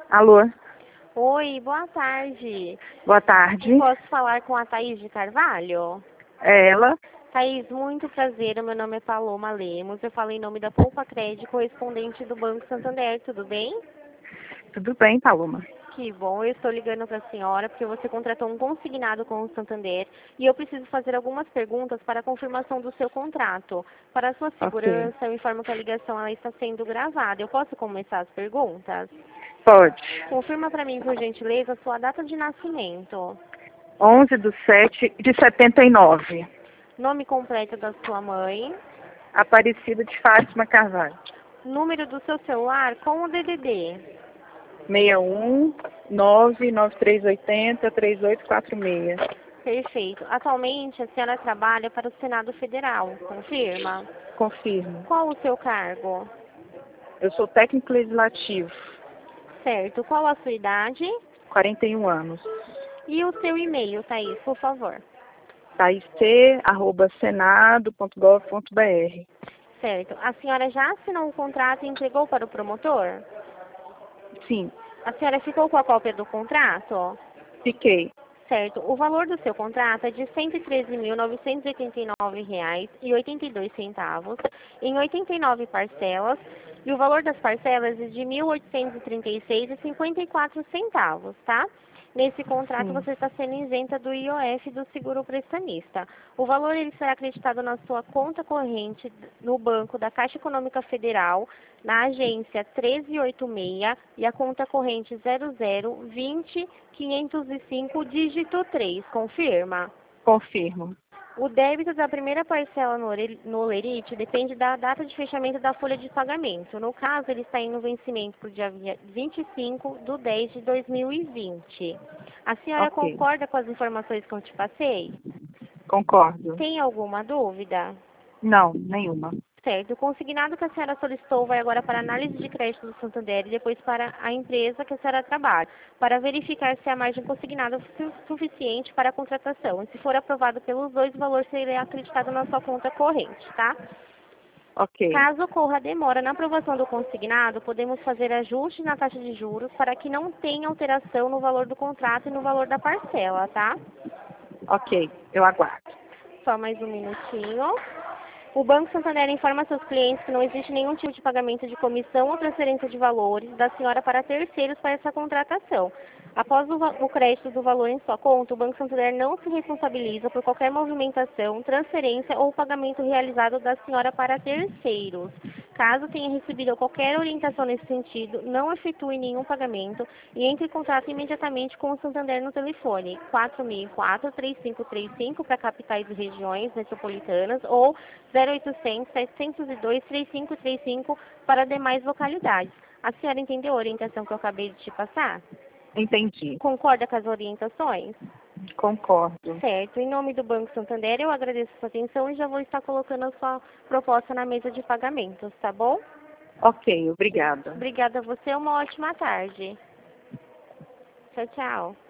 Alô, Oi, boa tarde. boa tarde. Posso falar com a Thaís de Carvalho? É ela? Thaís, muito prazer. O meu nome é Paloma Lemos. Eu falo em nome da Poupa Crédito, correspondente do Banco Santander. Tudo bem? Tudo bem, Paloma? Que bom. Eu estou ligando para a senhora porque você contratou um consignado com o Santander e eu preciso fazer algumas perguntas para a confirmação do seu contrato. Para a sua Ok. segurança, eu informo que a ligação ela está sendo gravada. Eu posso começar as perguntas? Pode. Confirma para mim, por gentileza, a sua data de nascimento. 11/7/79. Nome completo da sua mãe, Aparecida de Fátima Carvalho. número do seu celular com o DDD. 61 99380 3846. Perfeito. Atualmente, a senhora trabalha para o Senado Federal, confirma? Confirmo. Qual o seu cargo? Eu sou técnico legislativo. Certo. Qual a sua idade? 41 anos. E o seu e-mail, Thaís, por favor. thaisc@senado.gov.br. Certo. A senhora já assinou o contrato e entregou para o promotor? Sim, A senhora ficou com a cópia do contrato? fiquei. Certo. O valor do seu contrato é de R$ 113.989,82 em 89 parcelas, e o valor das parcelas é de R$ 1.836,54, tá? Nesse contrato Sim. você está sendo isenta do IOF do seguro prestamista. O valor ele será acreditado na sua conta corrente no banco da Caixa Econômica Federal, na agência 1386 e a conta corrente 0020-505, dígito 3. Confirma? Confirmo. O débito da primeira parcela no Lerite depende da data de fechamento da folha de pagamento. No caso, ele está em vencimento para o dia 25/10/2020. A senhora Ok. concorda com as informações que eu te passei? Concordo. Tem alguma dúvida? Não, nenhuma. Certo. O consignado que a senhora solicitou vai agora para a análise de crédito do Santander e depois para a empresa que a senhora trabalha, para verificar se a margem consignada é suficiente para a contratação. E se for aprovado pelos dois, o valor será acreditado na sua conta corrente, tá? Ok. Caso ocorra demora na aprovação do consignado, podemos fazer ajustes na taxa de juros para que não tenha alteração no valor do contrato e no valor da parcela, tá? Ok, eu aguardo. Só mais um minutinho. O Banco Santander informa seus clientes que não existe nenhum tipo de pagamento de comissão ou transferência de valores da senhora para terceiros para essa contratação. Após o crédito do valor em sua conta, o Banco Santander não se responsabiliza por qualquer movimentação, transferência ou pagamento realizado da senhora para terceiros. Caso tenha recebido qualquer orientação nesse sentido, não efetue nenhum pagamento e entre em contato imediatamente com o Santander no telefone 4004-3535 para capitais e regiões metropolitanas ou 0800-702-3535 para demais localidades. A senhora entendeu a orientação que eu acabei de te passar? Entendi. Concorda com as orientações? Concordo. Certo. Em nome do Banco Santander, eu agradeço a sua atenção e já vou estar colocando a sua proposta na mesa de pagamentos, tá bom? Ok, obrigada. Obrigada a você, uma ótima tarde. Tchau, tchau.